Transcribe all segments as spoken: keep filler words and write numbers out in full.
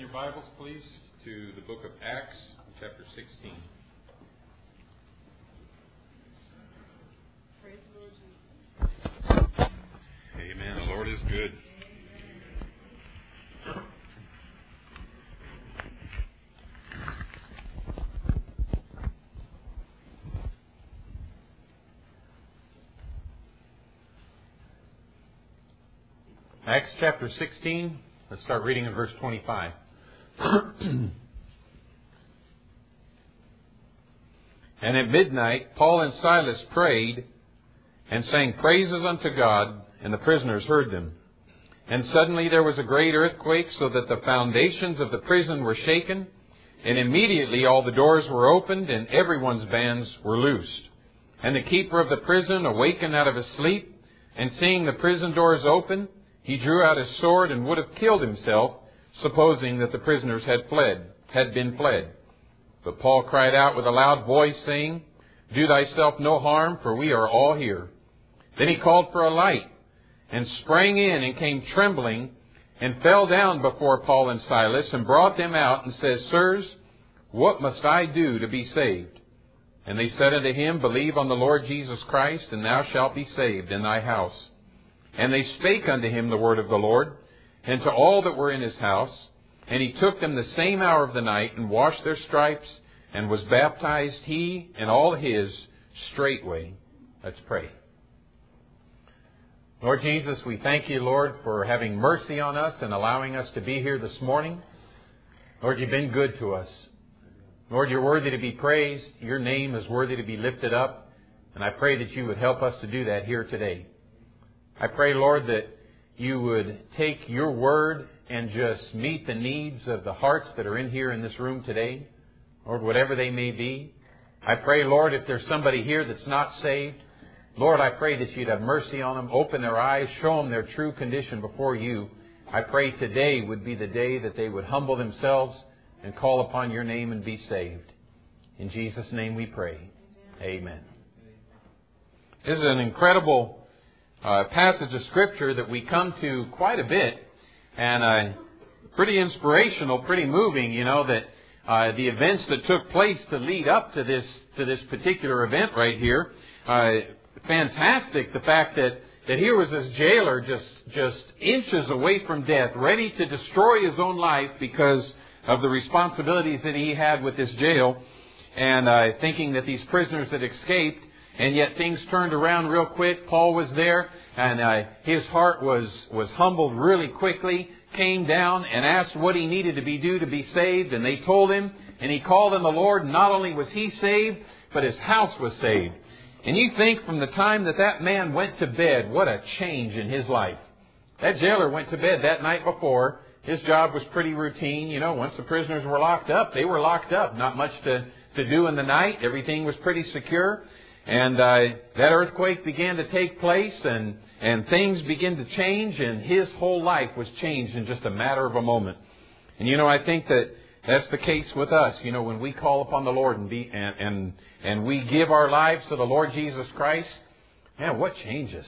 your Bibles, please, to the book of Acts, chapter sixteen. Praise the Lord Jesus. Amen. The Lord is good. Acts chapter sixteen. Let's start reading in verse twenty-five. And at midnight Paul and Silas prayed and sang praises unto God, and the prisoners heard them. And suddenly there was a great earthquake, so that the foundations of the prison were shaken, and immediately all the doors were opened, and everyone's bands were loosed. And the keeper of the prison awakened out of his sleep, and seeing the prison doors open, he drew out his sword and would have killed himself, supposing that the prisoners had fled, had been fled. But Paul cried out with a loud voice, saying, Do thyself no harm, for we are all here. Then he called for a light, and sprang in, and came trembling, and fell down before Paul and Silas, and brought them out, and said, Sirs, what must I do to be saved? And they said unto him, Believe on the Lord Jesus Christ, and thou shalt be saved in thy house. And they spake unto him the word of the Lord, and to all that were in his house. And he took them the same hour of the night, and washed their stripes, and was baptized, he and all his, straightway. Let's pray. Lord Jesus, we thank you, Lord, for having mercy on us and allowing us to be here this morning. Lord, you've been good to us. Lord, you're worthy to be praised. Your name is worthy to be lifted up. And I pray that you would help us to do that here today. I pray, Lord, that you would take your word and just meet the needs of the hearts that are in here in this room today. Lord, whatever they may be. I pray, Lord, if there's somebody here that's not saved, Lord, I pray that you'd have mercy on them, open their eyes, show them their true condition before you. I pray today would be the day that they would humble themselves and call upon your name and be saved. In Jesus' name we pray. Amen. This is an incredible uh, passage of Scripture that we come to quite a bit, and uh, pretty inspirational, pretty moving, you know, that uh, the events that took place to lead up to this to this particular event right here. Uh, fantastic, the fact that, that here was this jailer just, just inches away from death, ready to destroy his own life because of the responsibilities that he had with this jail, and uh, thinking that these prisoners had escaped, and yet things turned around real quick. Paul was there, and uh, his heart was, was humbled really quickly, came down and asked what he needed to be do to be saved, and they told him, and he called on the Lord, and not only was he saved, but his house was saved. And you think from the time that that man went to bed, what a change in his life. That jailer went to bed that night before. His job was pretty routine. You know, once the prisoners were locked up, they were locked up. Not much to, to do in the night. Everything was pretty secure. And uh, that earthquake began to take place, and, and things began to change, and his whole life was changed in just a matter of a moment. And, you know, I think that that's the case with us. You know, when we call upon the Lord and be and and, and we give our lives to the Lord Jesus Christ, man, what changes?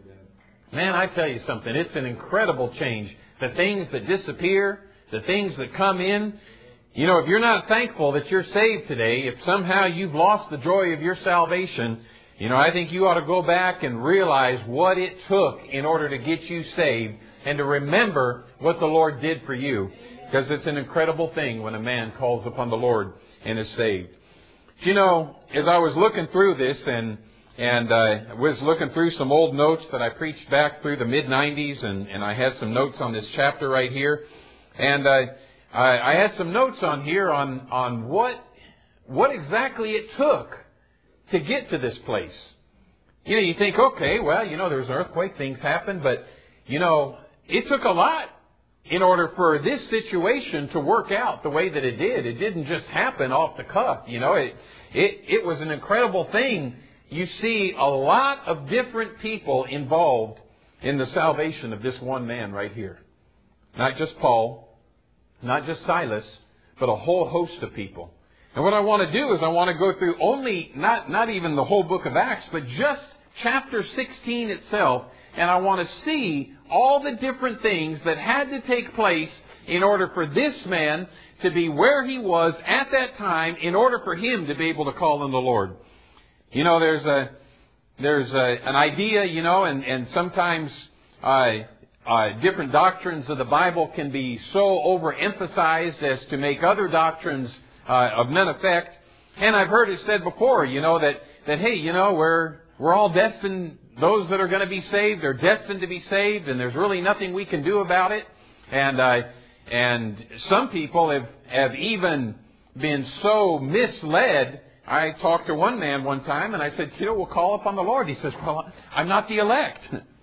Man, I tell you something, it's an incredible change. The things that disappear, the things that come in. You know, if you're not thankful that you're saved today, if somehow you've lost the joy of your salvation, you know, I think you ought to go back and realize what it took in order to get you saved, and to remember what the Lord did for you. Because it's an incredible thing when a man calls upon the Lord and is saved. You know, as I was looking through this, and and uh, was looking through some old notes that I preached back through the mid nineties, and, and I had some notes on this chapter right here. And uh, I, I had some notes on here on, on what what exactly it took to get to this place. You know, you think, okay, well, you know, there was an earthquake, things happened, but, you know, it took a lot in order for this situation to work out the way that it did. It didn't just happen off the cuff. You know, it, it, it was an incredible thing. You see a lot of different people involved in the salvation of this one man right here. Not just Paul, not just Silas, but a whole host of people. And what I want to do is I want to go through only, not, not even the whole book of Acts, but just chapter sixteen itself. And I want to see all the different things that had to take place in order for this man to be where he was at that time, in order for him to be able to call on the Lord. You know, there's a there's a, an idea, you know, and, and sometimes uh, uh, different doctrines of the Bible can be so overemphasized as to make other doctrines uh, of none effect. And I've heard it said before, you know, that, that hey, you know, we're we're all destined, those that are going to be saved, they're destined to be saved, and there's really nothing we can do about it. And uh, and some people have, have even been so misled. I talked to one man one time, and I said, you know, we'll call upon the Lord. He says, well, I'm not the elect.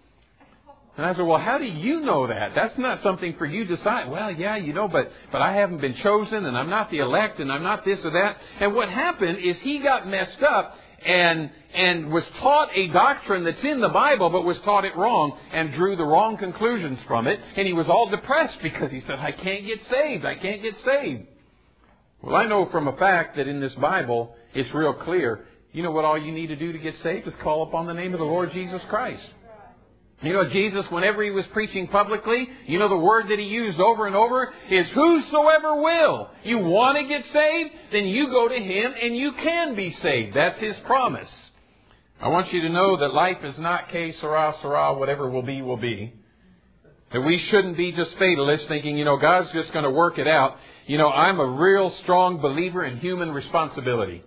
And I said, well, how do you know that? That's not something for you to decide. Well, yeah, you know, but, but I haven't been chosen, and I'm not the elect, and I'm not this or that. And what happened is he got messed up and and was taught a doctrine that's in the Bible, but was taught it wrong and drew the wrong conclusions from it. And he was all depressed because he said, I can't get saved. I can't get saved. Well, I know from a fact that in this Bible, it's real clear. You know what all you need to do to get saved is call upon the name of the Lord Jesus Christ. You know, Jesus, whenever he was preaching publicly, you know the word that he used over and over is whosoever will. You want to get saved? Then you go to him and you can be saved. That's his promise. I want you to know that life is not que sera, sera, whatever will be, will be. That we shouldn't be just fatalists thinking, you know, God's just going to work it out. You know, I'm a real strong believer in human responsibility.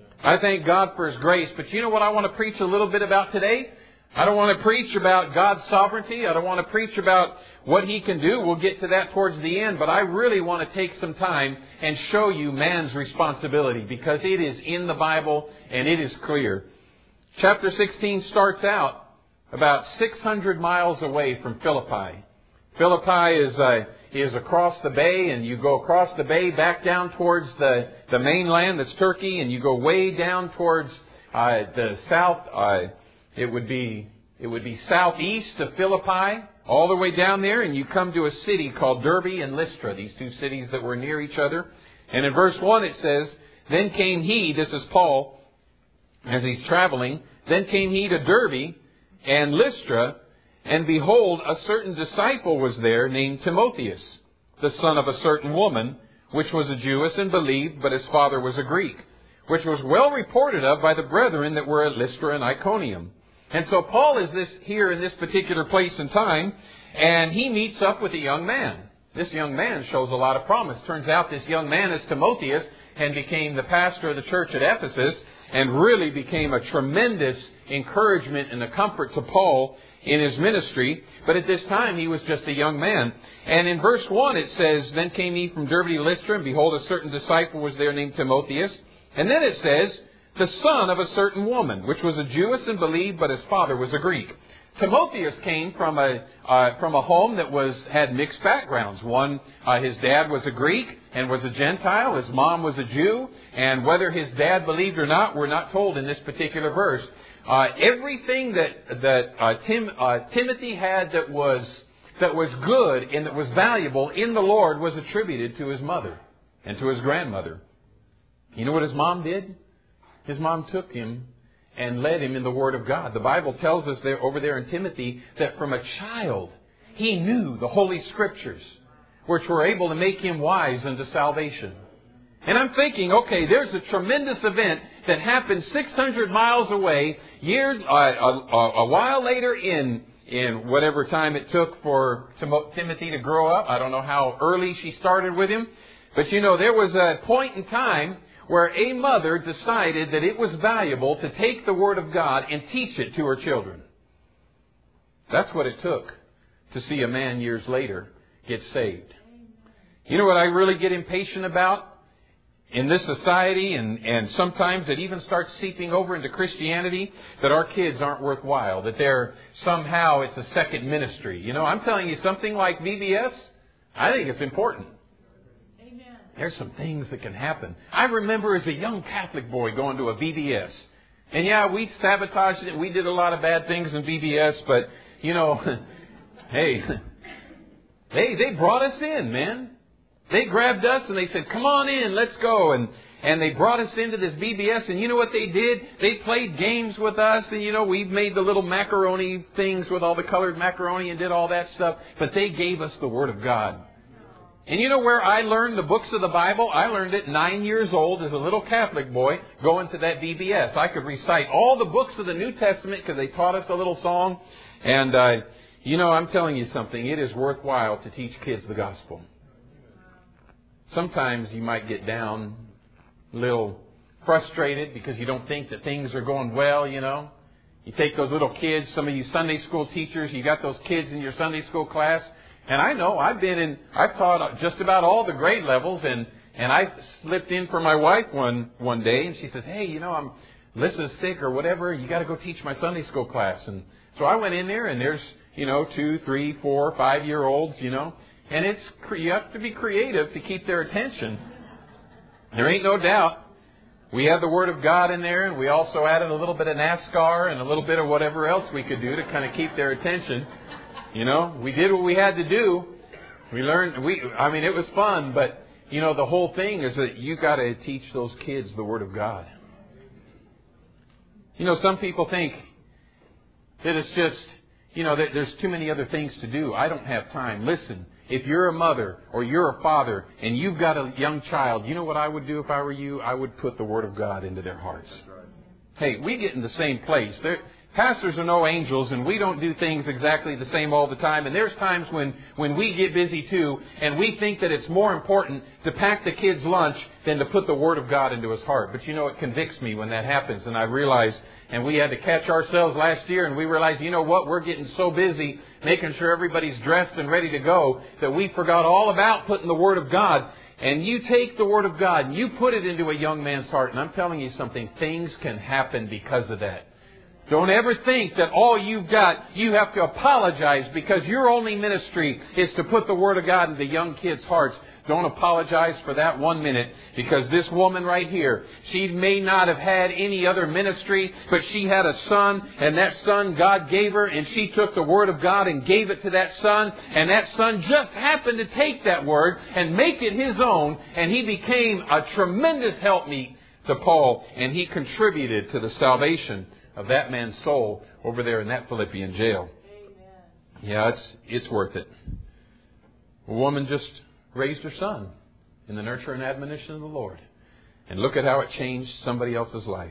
I thank God for his grace. But you know what I want to preach a little bit about today? I don't want to preach about God's sovereignty. I don't want to preach about what he can do. We'll get to that towards the end. But I really want to take some time and show you man's responsibility, because it is in the Bible and it is clear. Chapter sixteen starts out about six hundred miles away from Philippi. Philippi is uh, is across the bay, and you go across the bay back down towards the, the mainland, that's Turkey, and you go way down towards uh, the south. Uh, it would be it would be southeast of Philippi, all the way down there, and you come to a city called Derbe and Lystra, these two cities that were near each other. And in verse one it says, then came he, this is Paul, as he's traveling, then came he to Derbe and Lystra, and behold, a certain disciple was there named Timotheus, the son of a certain woman, which was a Jewess and believed, but his father was a Greek, which was well reported of by the brethren that were at Lystra and Iconium. And so Paul is this here in this particular place and time, and he meets up with a young man. This young man shows a lot of promise. Turns out this young man is Timotheus, and became the pastor of the church at Ephesus, and really became a tremendous encouragement and a comfort to Paul in his ministry. But at this time, he was just a young man. And in verse one, it says, then came he from Derbe to Lystra, and behold, a certain disciple was there named Timotheus. And then it says, the son of a certain woman, which was a Jewess and believed, but his father was a Greek. Timotheus came from a uh, from a home that was had mixed backgrounds. One, uh, his dad was a Greek and was a Gentile. His mom was a Jew. And whether his dad believed or not, we're not told in this particular verse. Uh, everything that that uh, Tim, uh, Timothy had that was that was good and that was valuable in the Lord was attributed to his mother and to his grandmother. You know what his mom did? His mom took him and led him in the Word of God. The Bible tells us there over there in Timothy that from a child he knew the Holy Scriptures, which were able to make him wise unto salvation. And I'm thinking, okay, there's a tremendous event that happened six hundred miles away, years uh, a, a while later in in whatever time it took for Tim- Timothy to grow up. I don't know how early she started with him, but you know, there was a point in time where a mother decided that it was valuable to take the Word of God and teach it to her children. That's what it took to see a man years later get saved. You know what I really get impatient about in this society, and, and sometimes it even starts seeping over into Christianity, that our kids aren't worthwhile, that they're somehow it's a second ministry. You know, I'm telling you, something like V B S, I think it's important. There's some things that can happen. I remember as a young Catholic boy going to a V B S. And yeah, we sabotaged it. We did a lot of bad things in V B S. But, you know, hey, they, they brought us in, man. They grabbed us and they said, come on in, let's go. And, and they brought us into this V B S. And you know what they did? They played games with us. And, you know, we made the little macaroni things with all the colored macaroni and did all that stuff. But they gave us the Word of God. And you know where I learned the books of the Bible? I learned it nine years old as a little Catholic boy going to that V B S. I could recite all the books of the New Testament because they taught us a little song. And, uh, you know, I'm telling you something. It is worthwhile to teach kids the gospel. Sometimes you might get down, a little frustrated because you don't think that things are going well, you know. You take those little kids, some of you Sunday school teachers, you got those kids in your Sunday school class. And I know I've been in, I've taught just about all the grade levels, and, and I slipped in for my wife one, one day, and she says, hey, you know, I'm, Alyssa's sick or whatever, you got to go teach my Sunday school class. And so I went in there, and there's, you know, two, three, four, five-year-olds, you know, and it's, you have to be creative to keep their attention. There ain't no doubt. We had the Word of God in there, and we also added a little bit of NASCAR and a little bit of whatever else we could do to kind of keep their attention. You know, we did what we had to do. We learned, we, I mean, it was fun, but, you know, the whole thing is that you got to teach those kids the Word of God. You know, some people think that it's just, you know, that there's too many other things to do. I don't have time. Listen, if you're a mother or you're a father and you've got a young child, you know what I would do if I were you? I would put the Word of God into their hearts. Hey, we get in the same place. There, Pastors are no angels, and we don't do things exactly the same all the time. And there's times when, when we get busy too, and we think that it's more important to pack the kid's lunch than to put the Word of God into his heart. But you know, it convicts me when that happens, and I realize, and we had to catch ourselves last year, and we realized, you know what, we're getting so busy making sure everybody's dressed and ready to go that we forgot all about putting the Word of God. And you take the Word of God and you put it into a young man's heart, and I'm telling you something, things can happen because of that. Don't ever think that all you've got, you have to apologize because your only ministry is to put the Word of God into young kids' hearts. Don't apologize for that one minute, because this woman right here, she may not have had any other ministry, but she had a son, and that son God gave her, and she took the Word of God and gave it to that son, and that son just happened to take that Word and make it his own, and he became a tremendous helpmeet to Paul, and he contributed to the salvation of that man's soul over there in that Philippian jail. Amen. Yeah, it's it's worth it. A woman just raised her son in the nurture and admonition of the Lord. And look at how it changed somebody else's life.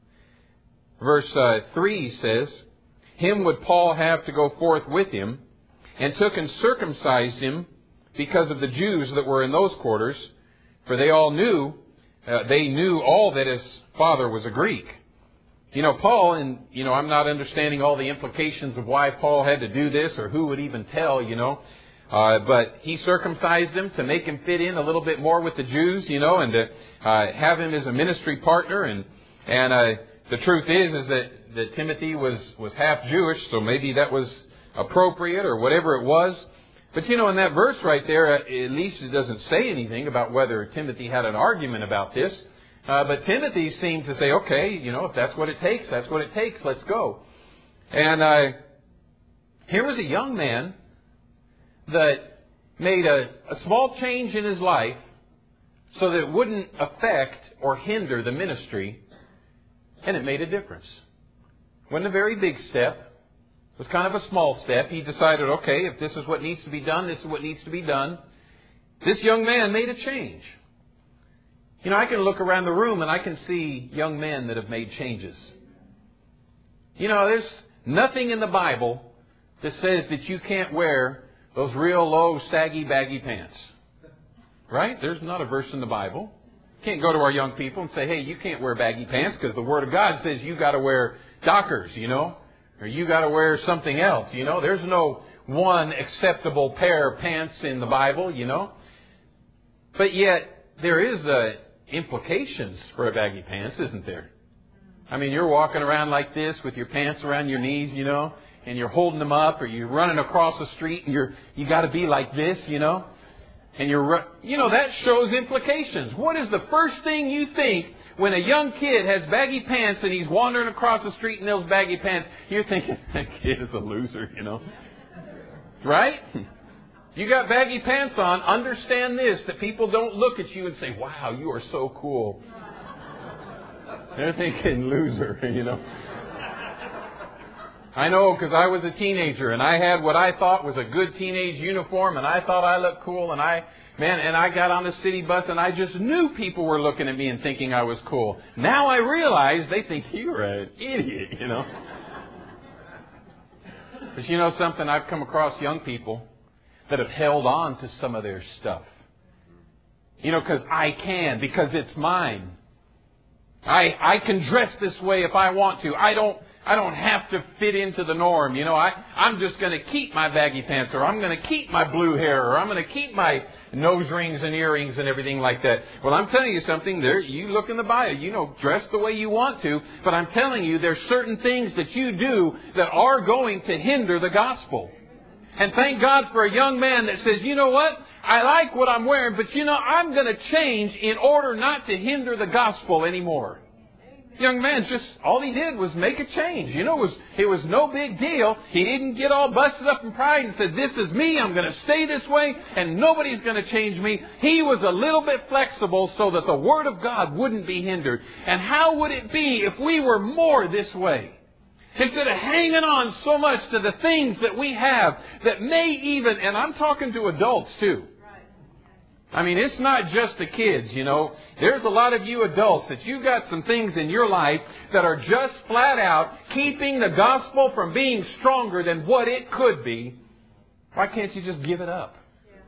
Verse uh, three says, him would Paul have to go forth with him, and took and circumcised him because of the Jews that were in those quarters, for they all knew, uh, they knew all that his father was a Greek. You know, Paul, and, you know, I'm not understanding all the implications of why Paul had to do this or who would even tell, you know. Uh, but he circumcised him to make him fit in a little bit more with the Jews, you know, and to uh, have him as a ministry partner. And and uh, the truth is, is that, that Timothy was, was half Jewish, so maybe that was appropriate or whatever it was. But, you know, in that verse right there, at least it doesn't say anything about whether Timothy had an argument about this. Uh, but Timothy seemed to say, okay, you know, if that's what it takes, that's what it takes, let's go. And uh, here was a young man that made a, a small change in his life so that it wouldn't affect or hinder the ministry, and it made a difference. It wasn't a very big step. It was kind of a small step. He decided, okay, if this is what needs to be done, this is what needs to be done. This young man made a change. You know, I can look around the room and I can see young men that have made changes. You know, there's nothing in the Bible that says that you can't wear those real low, saggy, baggy pants. Right? There's not a verse in the Bible. You can't go to our young people and say, hey, you can't wear baggy pants because the Word of God says you got to wear Dockers, you know, or you got to wear something else, you know. There's no one acceptable pair of pants in the Bible, you know. But yet, there is a implications for a baggy pants, isn't there? I mean, you're walking around like this with your pants around your knees, you know, and you're holding them up, or you're running across the street and you're you got to be like this, you know, and you're you know that shows implications. What is the first thing you think when a young kid has baggy pants and he's wandering across the street in those baggy pants? You're thinking that kid is a loser, you know, right? You got baggy pants on, understand this, that people don't look at you and say, wow, you are so cool. They're thinking loser, you know. I know, because I was a teenager and I had what I thought was a good teenage uniform, and I thought I looked cool, and I Man, and I got on the city bus and I just knew people were looking at me and thinking I was cool. Now I realize they think you're an idiot, you know. But you know something? I've come across young people that have held on to some of their stuff. You know, because I can, because it's mine. I I can dress this way if I want to. I don't I don't have to fit into the norm. You know, I, I'm just going to keep my baggy pants, or I'm going to keep my blue hair, or I'm going to keep my nose rings and earrings and everything like that. Well, I'm telling you something. There, you look in the Bible, you know, dress the way you want to. But I'm telling you, there's certain things that you do that are going to hinder the gospel. And thank God for a young man that says, you know what? I like what I'm wearing, but you know, I'm going to change in order not to hinder the gospel anymore. Young man, just all he did was make a change. You know, it was, it was no big deal. He didn't get all busted up in pride and said, this is me, I'm going to stay this way, and nobody's going to change me. He was a little bit flexible so that the Word of God wouldn't be hindered. And how would it be if we were more this way? Instead of hanging on so much to the things that we have that may even, and I'm talking to adults too. I mean, it's not just the kids, you know. There's a lot of you adults that you've got some things in your life that are just flat out keeping the gospel from being stronger than what it could be. Why can't you just give it up?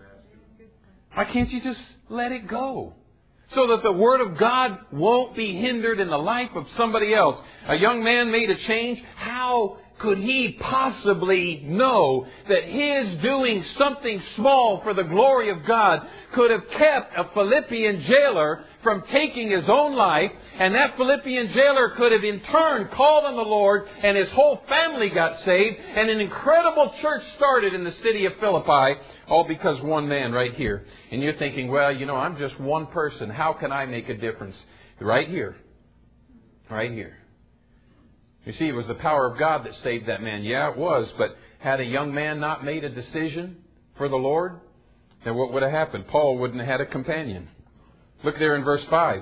Why can't you just let it go? So that the Word of God won't be hindered in the life of somebody else. A young man made a change. How could he possibly know that his doing something small for the glory of God could have kept a Philippian jailer from taking his own life, and that Philippian jailer could have in turn called on the Lord, and his whole family got saved, and an incredible church started in the city of Philippi, all because one man right here. And you're thinking, well, you know, I'm just one person. How can I make a difference? Right here. Right here. You see, it was the power of God that saved that man. Yeah, it was. But had a young man not made a decision for the Lord, then what would have happened? Paul wouldn't have had a companion. Look there in verse five.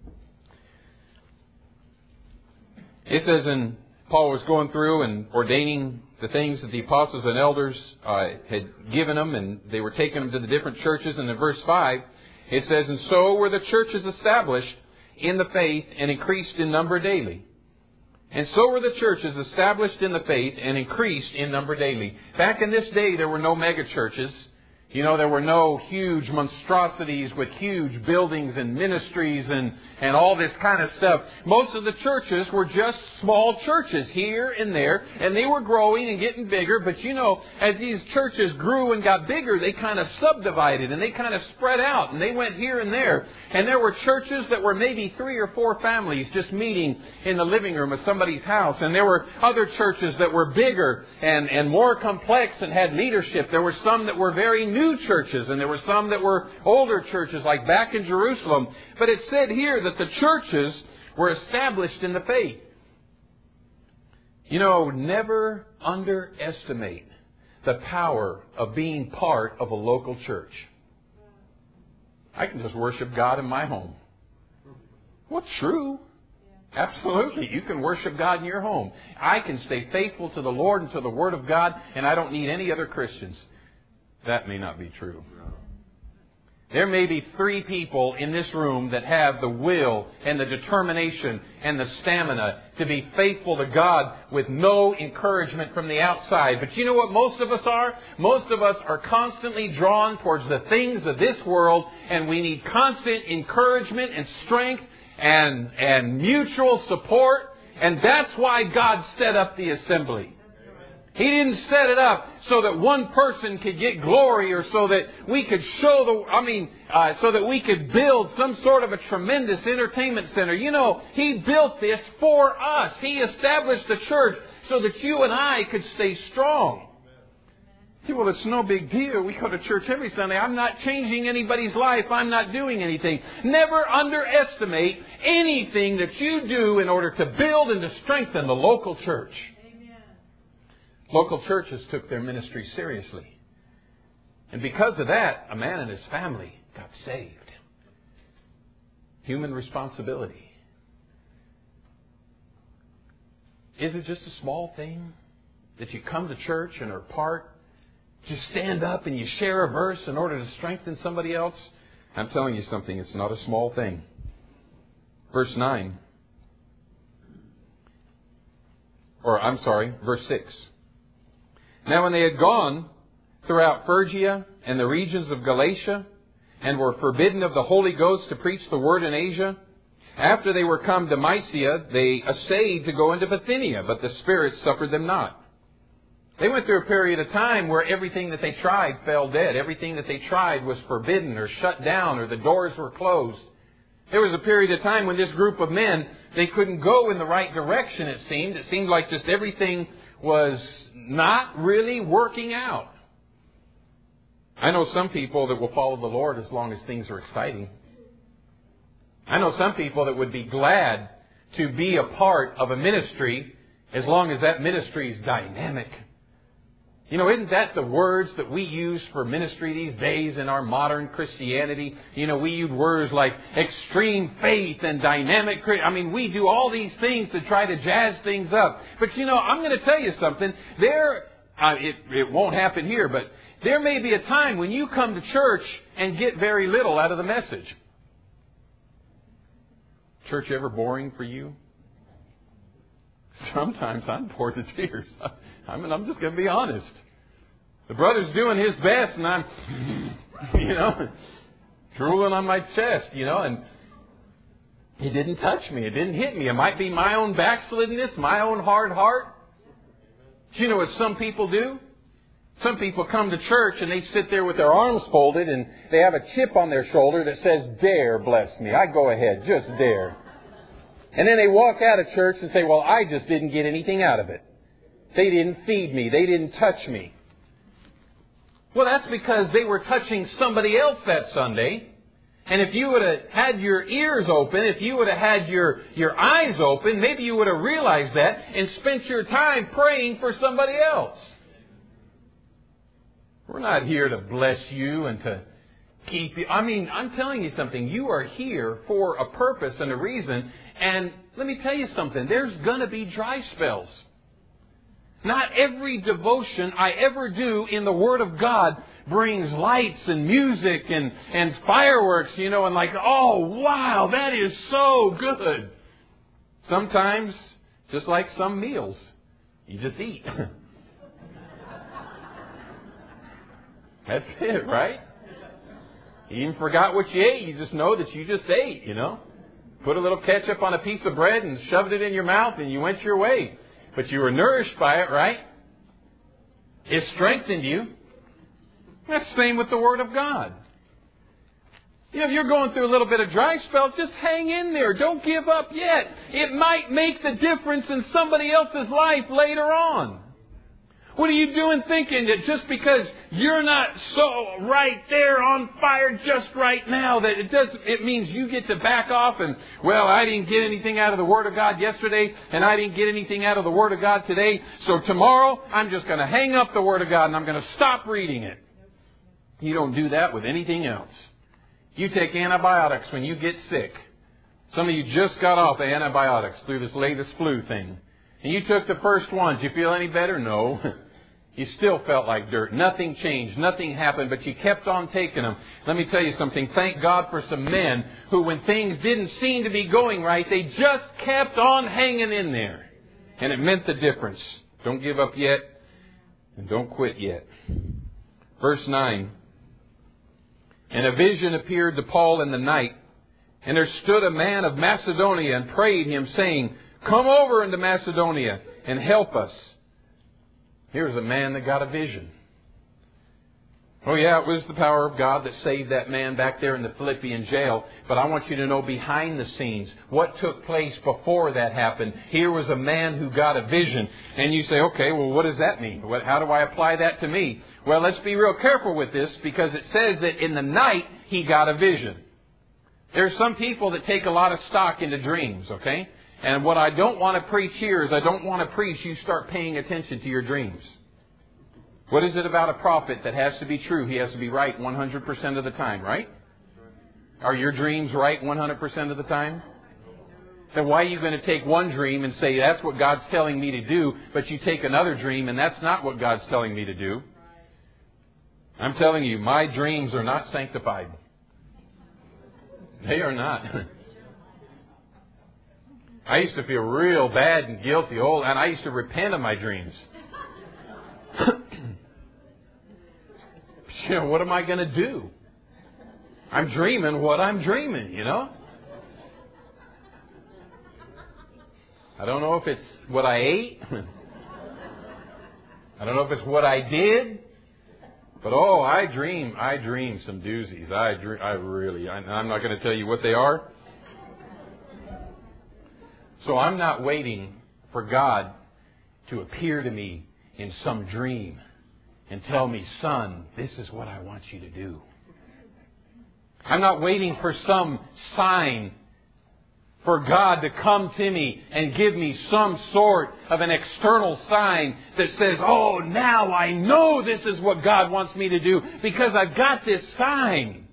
It says, and Paul was going through and ordaining the things that the apostles and elders uh, had given them, and they were taking them to the different churches. And in verse five, it says, and so were the churches established in the faith and increased in number daily. And so were the churches established in the faith and increased in number daily. Back in this day, there were no mega churches. You know, there were no huge monstrosities with huge buildings and ministries and, and all this kind of stuff. Most of the churches were just small churches here and there, and they were growing and getting bigger. But you know, as these churches grew and got bigger, they kind of subdivided and they kind of spread out and they went here and there. And there were churches that were maybe three or four families just meeting in the living room of somebody's house. And there were other churches that were bigger and, and more complex and had leadership. There were some that were very new churches, and there were some that were older churches, like back in Jerusalem. But it said here that the churches were established in the faith. You know, never underestimate the power of being part of a local church. I can just worship God in my home. Well, true. Absolutely. You can worship God in your home. I can stay faithful to the Lord and to the Word of God, and I don't need any other Christians. That may not be true. There may be three people in this room that have the will and the determination and the stamina to be faithful to God with no encouragement from the outside. But you know what most of us are? Most of us are constantly drawn towards the things of this world, and we need constant encouragement and strength and, and mutual support. And that's why God set up the assembly. He didn't set it up so that one person could get glory, or so that we could show the, I mean, uh, so that we could build some sort of a tremendous entertainment center. You know, He built this for us. He established the church so that you and I could stay strong. See, well, it's no big deal. We go to church every Sunday. I'm not changing anybody's life. I'm not doing anything. Never underestimate anything that you do in order to build and to strengthen the local church. Local churches took their ministry seriously. And because of that, a man and his family got saved. Human responsibility. Is it just a small thing that you come to church and are part you stand up and you share a verse in order to strengthen somebody else? I'm telling you something, it's not a small thing. Verse nine. Or, I'm sorry, verse six. Now when they had gone throughout Phrygia and the regions of Galatia, and were forbidden of the Holy Ghost to preach the word in Asia, after they were come to Mysia, they essayed to go into Bithynia, but the Spirit suffered them not. They went through a period of time where everything that they tried fell dead. Everything that they tried was forbidden or shut down, or the doors were closed. There was a period of time when this group of men, they couldn't go in the right direction, it seemed. It seemed like just everything was not really working out. I know some people that will follow the Lord as long as things are exciting. I know some people that would be glad to be a part of a ministry as long as that ministry is dynamic. You know, isn't that the words that we use for ministry these days in our modern Christianity? You know, we use words like extreme faith and dynamic. I mean, we do all these things to try to jazz things up. But you know, I'm going to tell you something. There, uh, it, it won't happen here, but there may be a time when you come to church and get very little out of the message. Church ever boring for you? Sometimes I'm bored to tears. I mean, I'm just going to be honest. The brother's doing his best, and I'm, you know, drooling on my chest, you know, and he didn't touch me. It didn't hit me. It might be my own backsliddenness, my own hard heart. Do you know what some people do? Some people come to church and they sit there with their arms folded and they have a chip on their shoulder that says, "Dare bless me. I go ahead, just dare." And then they walk out of church and say, "Well, I just didn't get anything out of it. They didn't feed me. They didn't touch me." Well, that's because they were touching somebody else that Sunday. And if you would have had your ears open, if you would have had your, your eyes open, maybe you would have realized that and spent your time praying for somebody else. We're not here to bless you and to keep you. I mean, I'm telling you something. You are here for a purpose and a reason. And let me tell you something. There's going to be dry spells. Not every devotion I ever do in the Word of God brings lights and music and, and fireworks, you know, and like, oh, wow, that is so good. Sometimes, just like some meals, you just eat. That's it, right? You even forgot what you ate. You just know that you just ate, you know. Put a little ketchup on a piece of bread and shoved it in your mouth and you went your way. But you were nourished by it, right? It strengthened you. That's the same with the Word of God. You know, if you're going through a little bit of dry spell, just hang in there. Don't give up yet. It might make the difference in somebody else's life later on. What are you doing thinking that just because you're not so right there on fire just right now that it does it means you get to back off and, well, I didn't get anything out of the Word of God yesterday and I didn't get anything out of the Word of God today, so tomorrow I'm just going to hang up the Word of God and I'm going to stop reading it. You don't do that with anything else. You take antibiotics when you get sick. Some of you just got off of antibiotics through this latest flu thing. And you took the first one. Did you feel any better? No. You still felt like dirt. Nothing changed. Nothing happened, but you kept on taking them. Let me tell you something. Thank God for some men who, when things didn't seem to be going right, they just kept on hanging in there. And it meant the difference. Don't give up yet, and don't quit yet. Verse nine. And a vision appeared to Paul in the night, and there stood a man of Macedonia and prayed him, saying, "Come over into Macedonia and help us." Here's a man that got a vision. Oh yeah, it was the power of God that saved that man back there in the Philippian jail. But I want you to know behind the scenes what took place before that happened. Here was a man who got a vision. And you say, okay, well, what does that mean? What, how do I apply that to me? Well, let's be real careful with this, because it says that in the night he got a vision. There are some people that take a lot of stock into dreams, okay? And what I don't want to preach here is I don't want to preach you start paying attention to your dreams. What is it about a prophet that has to be true? He has to be right one hundred percent of the time, right? Are your dreams right one hundred percent of the time? Then why are you going to take one dream and say, that's what God's telling me to do, but you take another dream and that's not what God's telling me to do? I'm telling you, my dreams are not sanctified. They are not. I used to feel real bad and guilty, oh, and I used to repent of my dreams. You know, what am I going to do? I'm dreaming what I'm dreaming, you know? I don't know if it's what I ate. I don't know if it's what I did. But oh, I dream, I dream some doozies. I dream, I really, I, I'm not going to tell you what they are. So I'm not waiting for God to appear to me in some dream and tell me, son, this is what I want you to do. I'm not waiting for some sign for God to come to me and give me some sort of an external sign that says, oh, now I know this is what God wants me to do because I've got this sign.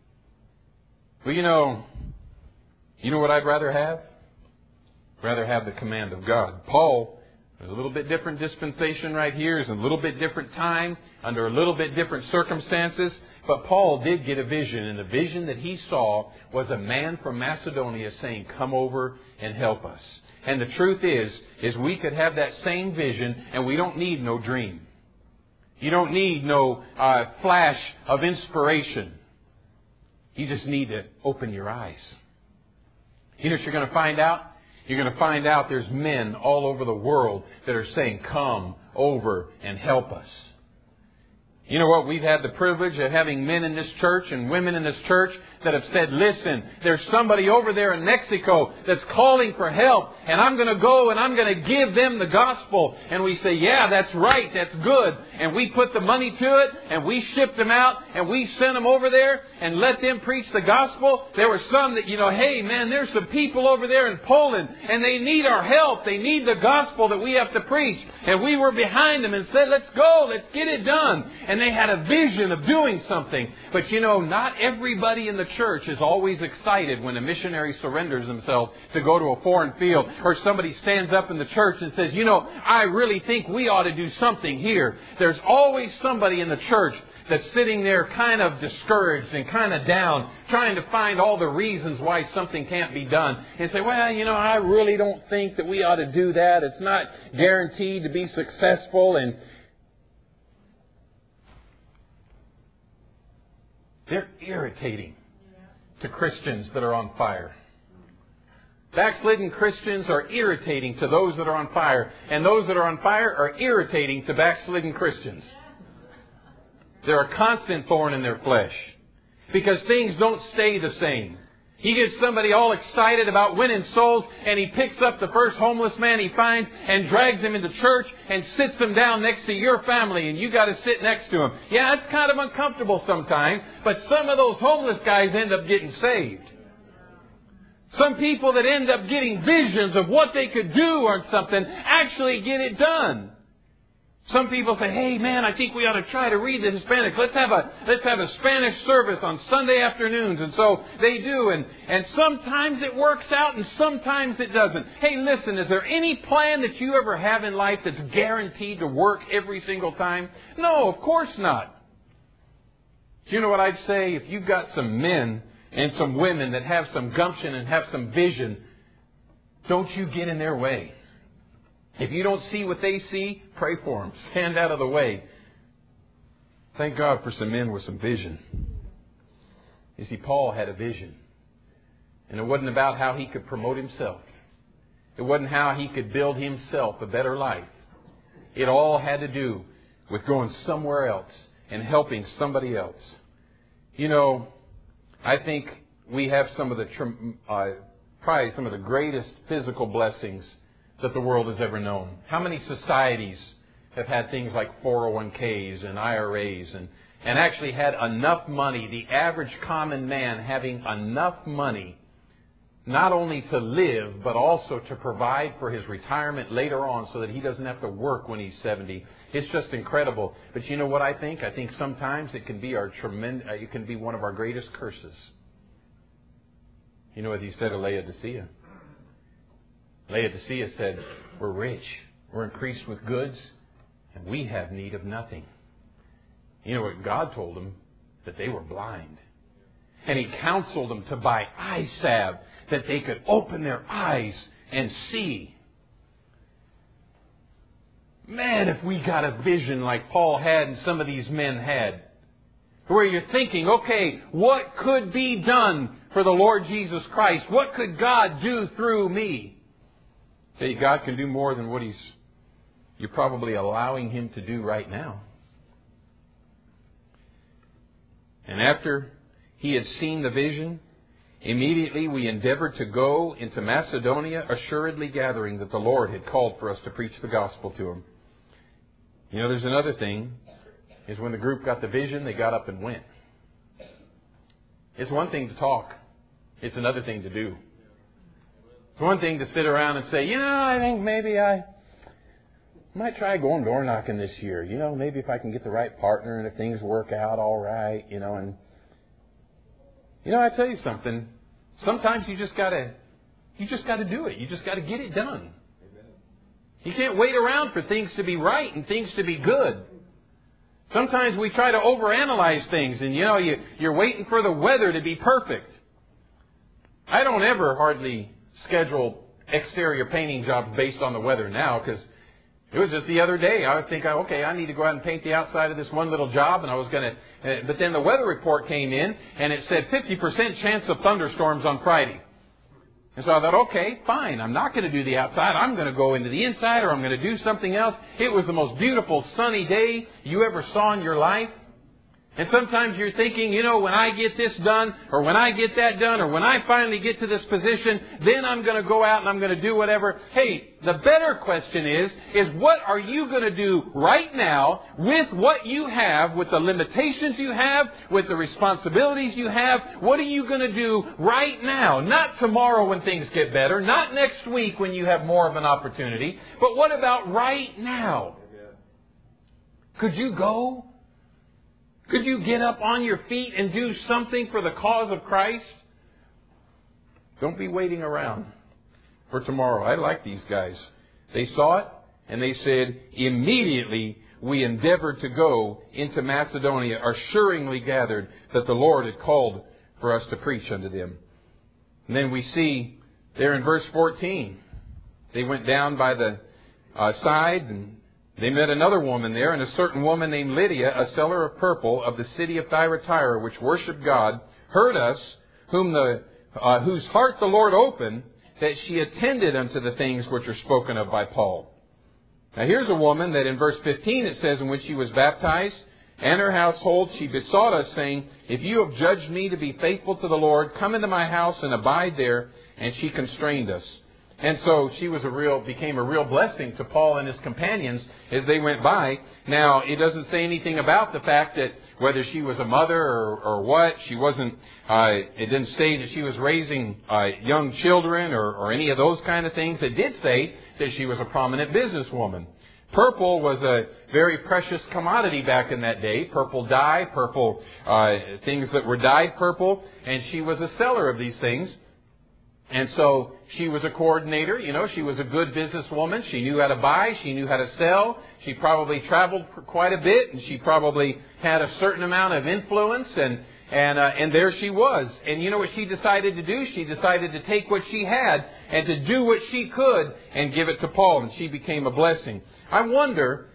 Well, you know, you know what I'd rather have? Rather have the command of God. Paul, there's a little bit different dispensation right here. It's a little bit different time, under a little bit different circumstances. But Paul did get a vision, and the vision that he saw was a man from Macedonia saying, come over and help us. And the truth is, is we could have that same vision, and we don't need no dream. You don't need no uh, flash of inspiration. You just need to open your eyes. You know what you're going to find out? You're going to find out there's men all over the world that are saying, come over and help us. You know what? We've had the privilege of having men in this church and women in this church that have said, listen, there's somebody over there in Mexico that's calling for help, and I'm going to go and I'm going to give them the gospel. And we say, yeah, that's right, that's good. And we put the money to it, and we shipped them out, and we sent them over there and let them preach the gospel. There were some that, you know, hey, man, there's some people over there in Poland, and they need our help. They need the gospel that we have to preach. And we were behind them and said, let's go, let's get it done. And they had a vision of doing something. But you know, not everybody in the church is always excited when a missionary surrenders themselves to go to a foreign field, or somebody stands up in the church and says, you know, I really think we ought to do something here. There's always somebody in the church that's sitting there kind of discouraged and kind of down, trying to find all the reasons why something can't be done. And say, well, you know, I really don't think that we ought to do that. It's not guaranteed to be successful. And they're irritating to Christians that are on fire. Backslidden Christians are irritating to those that are on fire. And those that are on fire are irritating to backslidden Christians. They're a constant thorn in their flesh. Because things don't stay the same. You get somebody all excited about winning souls, and he picks up the first homeless man he finds and drags him into church and sits him down next to your family, and you got to sit next to him. Yeah, it's kind of uncomfortable sometimes, but some of those homeless guys end up getting saved. Some people that end up getting visions of what they could do or something actually get it done. Some people say, hey man, I think we ought to try to read the Hispanic. Let's have a, let's have a Spanish service on Sunday afternoons. And so they do. And, and sometimes it works out and sometimes it doesn't. Hey, listen, is there any plan that you ever have in life that's guaranteed to work every single time? No, of course not. Do you know what I'd say? If you've got some men and some women that have some gumption and have some vision, don't you get in their way. If you don't see what they see, pray for them. Stand out of the way. Thank God for some men with some vision. You see, Paul had a vision. And it wasn't about how he could promote himself. It wasn't how he could build himself a better life. It all had to do with going somewhere else and helping somebody else. You know, I think we have some of the, uh, probably some of the greatest physical blessings that the world has ever known. How many societies have had things like four oh one k's and I R A's and, and actually had enough money, the average common man having enough money not only to live but also to provide for his retirement later on so that he doesn't have to work when he's seventy. It's just incredible. But you know what I think? I think sometimes it can be our tremendous, it can be one of our greatest curses. You know what he said to Laodicea? Laodicea said, we're rich, we're increased with goods, and we have need of nothing. You know what God told them? That they were blind. And He counseled them to buy eye salve that they could open their eyes and see. Man, if we got a vision like Paul had and some of these men had, where you're thinking, okay, what could be done for the Lord Jesus Christ? What could God do through me? Say, God can do more than what He's, you're probably allowing Him to do right now. And after he had seen the vision, immediately we endeavored to go into Macedonia, assuredly gathering that the Lord had called for us to preach the gospel to them. You know, there's another thing, is when the group got the vision, they got up and went. It's one thing to talk. It's another thing to do. It's one thing to sit around and say, you know, I think maybe I might try going door knocking this year. You know, maybe if I can get the right partner and if things work out all right, you know, and you know, I tell you something. Sometimes you just gotta, you just gotta do it. You just gotta get it done. You can't wait around for things to be right and things to be good. Sometimes we try to overanalyze things, and you know, you, you're waiting for the weather to be perfect. I don't ever hardly schedule exterior painting jobs based on the weather now, because it was just the other day. I would think, okay, I need to go out and paint the outside of this one little job, and I was going to, uh, but then the weather report came in, and it said fifty percent chance of thunderstorms on Friday. And so I thought, okay, fine, I'm not going to do the outside. I'm going to go into the inside, or I'm going to do something else. It was the most beautiful sunny day you ever saw in your life. And sometimes you're thinking, you know, when I get this done, or when I get that done, or when I finally get to this position, then I'm going to go out and I'm going to do whatever. Hey, the better question is, is what are you going to do right now with what you have, with the limitations you have, with the responsibilities you have? What are you going to do right now? Not tomorrow when things get better, not next week when you have more of an opportunity, but what about right now? Could you go? Could you get up on your feet and do something for the cause of Christ? Don't be waiting around for tomorrow. I like these guys. They saw it and they said, immediately we endeavored to go into Macedonia, assuringly gathered that the Lord had called for us to preach unto them. And then we see there in verse fourteen, they went down by the uh, side and they met another woman there, and a certain woman named Lydia, a seller of purple of the city of Thyatira, which worshipped God, heard us, whom the uh, whose heart the Lord opened, that she attended unto the things which are spoken of by Paul. Now here's a woman that in verse fifteen it says, in which she was baptized, and her household, she besought us, saying, if you have judged me to be faithful to the Lord, come into my house and abide there. And she constrained us. And so she was a real, became a real blessing to Paul and his companions as they went by. Now, it doesn't say anything about the fact that whether she was a mother or, or what. She wasn't, uh, it didn't say that she was raising uh, young children or, or any of those kind of things. It did say that she was a prominent businesswoman. Purple was a very precious commodity back in that day. Purple dye, purple uh, things that were dyed purple. And she was a seller of these things. And so she was a coordinator, you know, she was a good businesswoman. She knew how to buy, she knew how to sell. She probably traveled for quite a bit, and she probably had a certain amount of influence, and and uh, and there she was. And you know what she decided to do? She decided to take what she had and to do what she could and give it to Paul, and she became a blessing. I wonder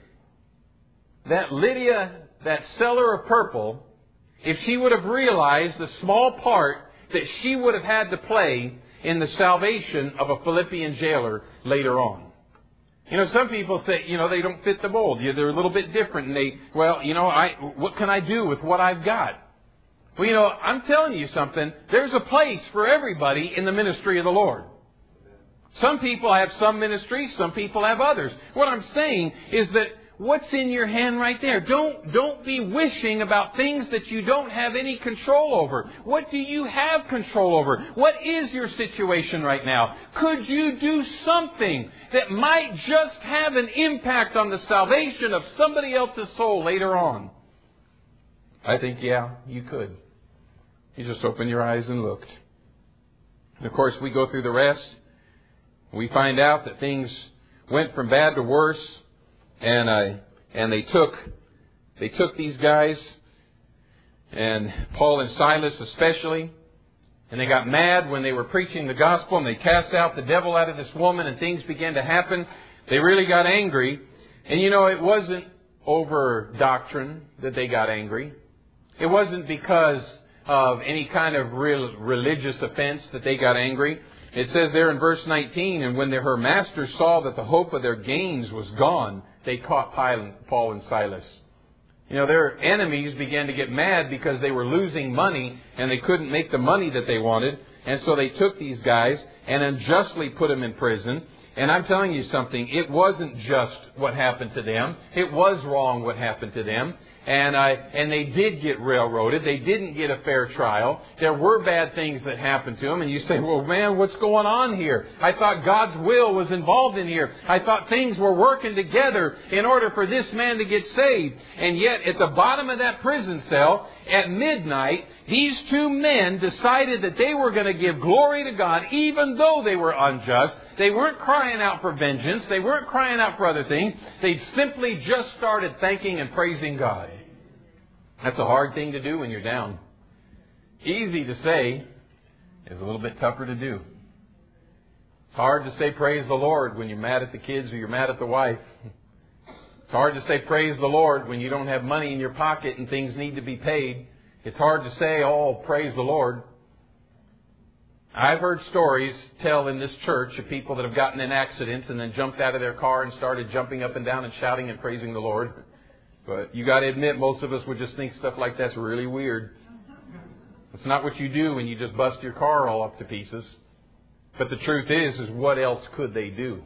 that Lydia, that seller of purple, if she would have realized the small part that she would have had to play in the salvation of a Philippian jailer later on. You know, some people say, you know, they don't fit the mold. They're a little bit different, and they, well, you know, I, what can I do with what I've got? Well, you know, I'm telling you something. There's a place for everybody in the ministry of the Lord. Some people have some ministries, some people have others. What I'm saying is that what's in your hand right there? Don't, don't be wishing about things that you don't have any control over. What do you have control over? What is your situation right now? Could you do something that might just have an impact on the salvation of somebody else's soul later on? I think, yeah, you could. You just opened your eyes and looked. And of course, we go through the rest. We find out that things went from bad to worse. And uh, and they took they took these guys, and Paul and Silas especially, and they got mad when they were preaching the gospel, and they cast out the devil out of this woman, and things began to happen. They really got angry. And you know, it wasn't over doctrine that they got angry. It wasn't because of any kind of real religious offense that they got angry. It says there in verse nineteen, and when their, her masters saw that the hope of their gains was gone, they caught Paul and Silas. You know, their enemies began to get mad because they were losing money and they couldn't make the money that they wanted. And so they took these guys and unjustly put them in prison. And I'm telling you something, it wasn't just what happened to them. It was wrong what happened to them. And I, and they did get railroaded. They didn't get a fair trial. There were bad things that happened to them. And you say, well, man, what's going on here? I thought God's will was involved in here. I thought things were working together in order for this man to get saved. And yet, at the bottom of that prison cell, at midnight, these two men decided that they were going to give glory to God, even though they were unjust. They weren't crying out for vengeance. They weren't crying out for other things. They simply just started thanking and praising God. That's a hard thing to do when you're down. Easy to say, is a little bit tougher to do. It's hard to say praise the Lord when you're mad at the kids or you're mad at the wife. It's hard to say praise the Lord when you don't have money in your pocket and things need to be paid. It's hard to say, oh, praise the Lord. I've heard stories tell in this church of people that have gotten in accidents and then jumped out of their car and started jumping up and down and shouting and praising the Lord. But you got to admit, most of us would just think stuff like that's really weird. It's not what you do when you just bust your car all up to pieces. But the truth is, is what else could they do?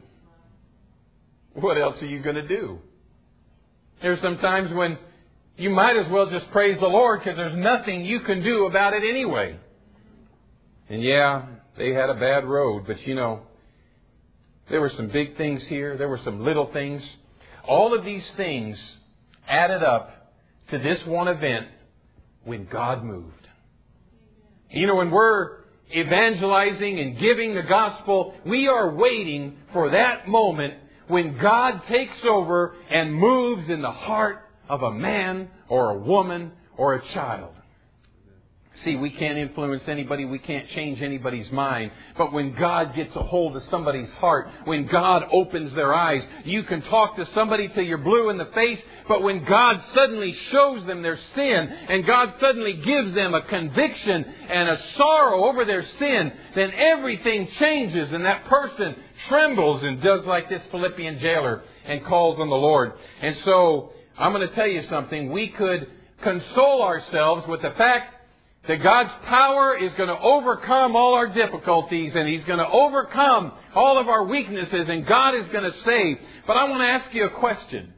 What else are you going to do? There's some times when you might as well just praise the Lord because there's nothing you can do about it anyway. And yeah, they had a bad road, but you know, there were some big things here. There were some little things. All of these things added up to this one event when God moved. You know, when we're evangelizing and giving the gospel, we are waiting for that moment when God takes over and moves in the heart of a man or a woman or a child. See, we can't influence anybody. We can't change anybody's mind. But when God gets a hold of somebody's heart, when God opens their eyes, you can talk to somebody till you're blue in the face. But when God suddenly shows them their sin and God suddenly gives them a conviction and a sorrow over their sin, then everything changes and that person trembles and does like this Philippian jailer and calls on the Lord. And so, I'm going to tell you something. We could console ourselves with the fact that God's power is going to overcome all our difficulties and He's going to overcome all of our weaknesses and God is going to save. But I want to ask you a question.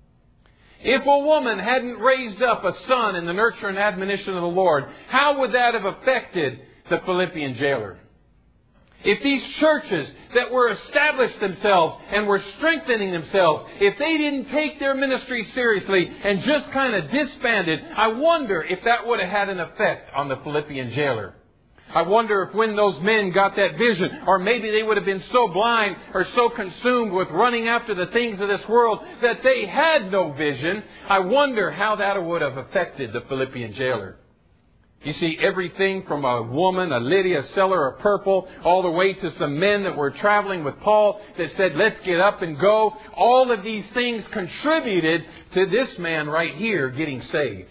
If a woman hadn't raised up a son in the nurture and admonition of the Lord, how would that have affected the Philippian jailer? If these churches that were established themselves and were strengthening themselves, if they didn't take their ministry seriously and just kind of disbanded, I wonder if that would have had an effect on the Philippian jailer. I wonder if when those men got that vision, or maybe they would have been so blind or so consumed with running after the things of this world that they had no vision. I wonder how that would have affected the Philippian jailer. You see, everything from a woman, a Lydia, a seller of purple, all the way to some men that were traveling with Paul that said, let's get up and go. All of these things contributed to this man right here getting saved.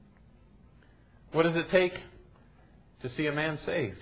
What does it take to see a man saved?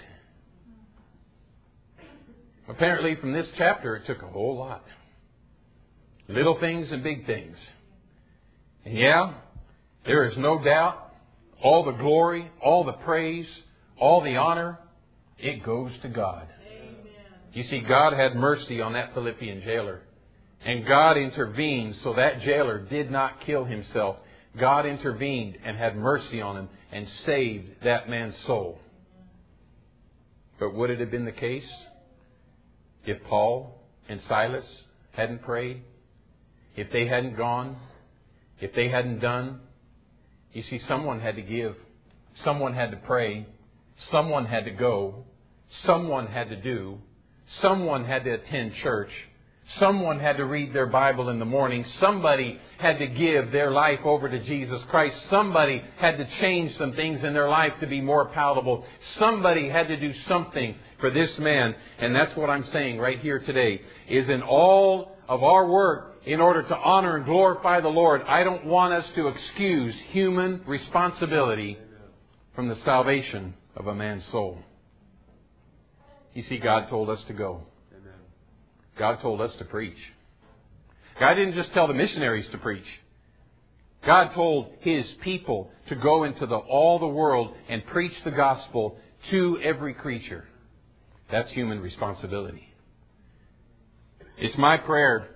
Apparently from this chapter it took a whole lot. Little things and big things. And yeah, there is no doubt all the glory, all the praise, all the honor, it goes to God. Amen. You see, God had mercy on that Philippian jailer. And God intervened so that jailer did not kill himself. God intervened and had mercy on him and saved that man's soul. But would it have been the case if Paul and Silas hadn't prayed? If they hadn't gone? If they hadn't done? You see, someone had to give. Someone had to pray. Someone had to go. Someone had to do. Someone had to attend church. Someone had to read their Bible in the morning. Somebody had to give their life over to Jesus Christ. Somebody had to change some things in their life to be more palatable. Somebody had to do something for this man. And that's what I'm saying right here today, is in all of our work, in order to honor and glorify the Lord, I don't want us to excuse human responsibility from the salvation of a man's soul. You see, God told us to go. God told us to preach. God didn't just tell the missionaries to preach. God told His people to go into the, all the world and preach the gospel to every creature. That's human responsibility. It's my prayer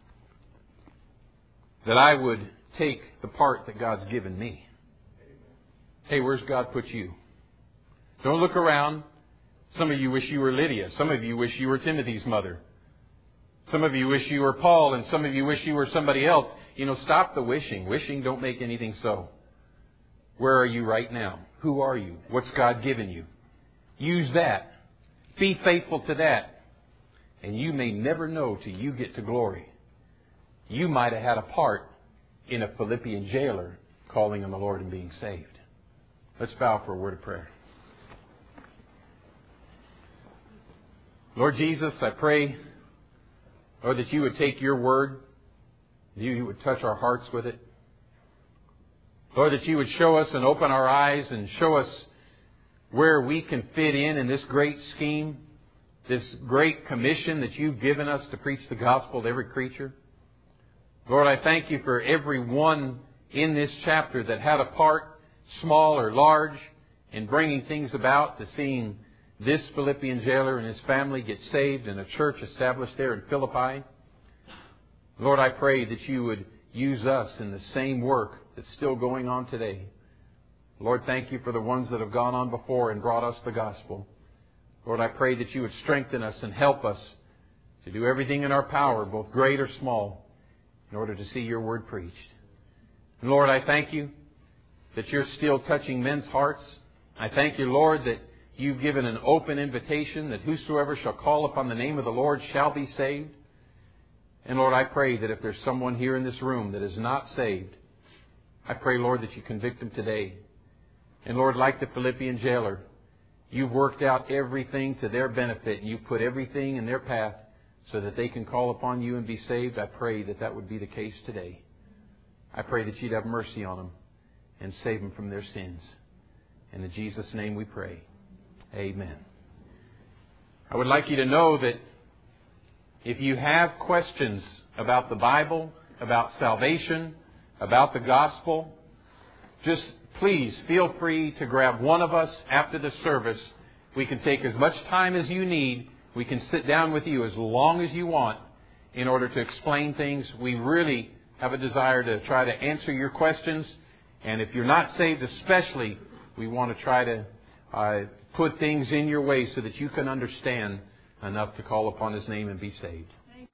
that I would take the part that God's given me. Hey, where's God put you? Don't look around. Some of you wish you were Lydia. Some of you wish you were Timothy's mother. Some of you wish you were Paul, and some of you wish you were somebody else. You know, stop the wishing. Wishing don't make anything so. Where are you right now? Who are you? What's God given you? Use that. Be faithful to that. And you may never know till you get to glory. You might have had a part in a Philippian jailer calling on the Lord and being saved. Let's bow for a word of prayer. Lord Jesus, I pray, Lord, that you would take your word, you would touch our hearts with it. Lord, that you would show us and open our eyes and show us where we can fit in in this great scheme, this great commission that you've given us to preach the gospel to every creature. Lord, I thank you for every one in this chapter that had a part, small or large, in bringing things about, to seeing this Philippian jailer and his family get saved and a church established there in Philippi. Lord, I pray that you would use us in the same work that's still going on today. Lord, thank you for the ones that have gone on before and brought us the gospel. Lord, I pray that you would strengthen us and help us to do everything in our power, both great or small, in order to see your word preached. And Lord, I thank you that you're still touching men's hearts. I thank you, Lord, that you've given an open invitation that whosoever shall call upon the name of the Lord shall be saved. And Lord, I pray that if there's someone here in this room that is not saved, I pray, Lord, that you convict them today. And Lord, like the Philippian jailer, you've worked out everything to their benefit, and you've put everything in their path so that they can call upon you and be saved. I pray that that would be the case today. I pray that you'd have mercy on them and save them from their sins. And in Jesus' name we pray. Amen. I would like you to know that if you have questions about the Bible, about salvation, about the gospel, just please feel free to grab one of us after the service. We can take as much time as you need. We can sit down with you as long as you want in order to explain things. We really have a desire to try to answer your questions. And if you're not saved especially, we want to try to uh, put things in your way so that you can understand enough to call upon His name and be saved.